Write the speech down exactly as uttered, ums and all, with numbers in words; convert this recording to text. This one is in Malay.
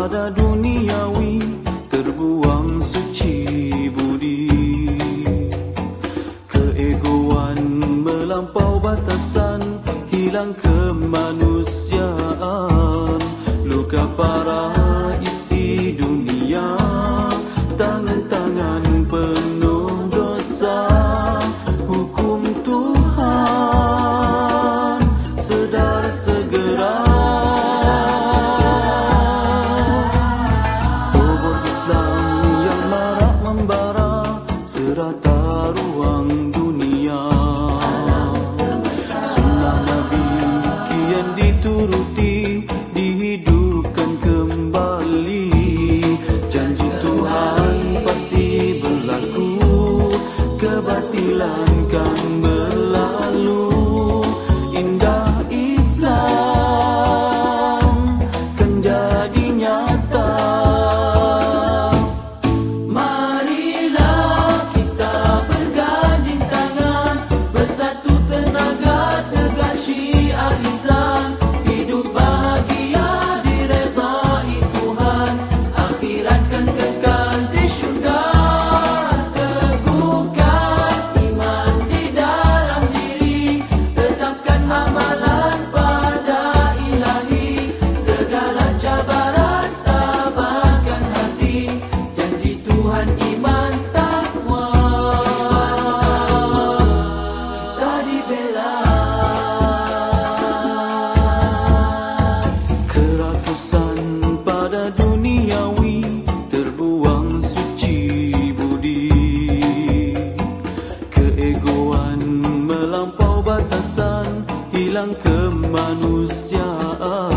pada duniawi, terbuang suci budi. Keegoan melampau batasan, hilang kemanusiaan. Luka parah isi dunia, tangan-tangan penuh dosa. Hukum Tuhan sedar segera. Obor Islam yang marak membara, serata ruang dunia. Sunnah Nabi kian dituruti, dihidupkan kembali. Janji Tuhan pasti berlaku, kebatilan kan berlalu. Indah Islam kan jadi nyata. Marilah kita berganding tangan, bersatu tenaga tegak syiar Islam. Hidup bahagia diredai Tuhan, akhirat kan kekal di syurga. Teguhkan iman di dalam diri, tetapkan amalan pada ilahi. Segala cabaran tabahkan hati, janji Tuhan iman takwa. Kita dibela. Keratusan pada duniawi, terbuang suci budi. Keegoan melampau batasan, hilang kemanusiaan.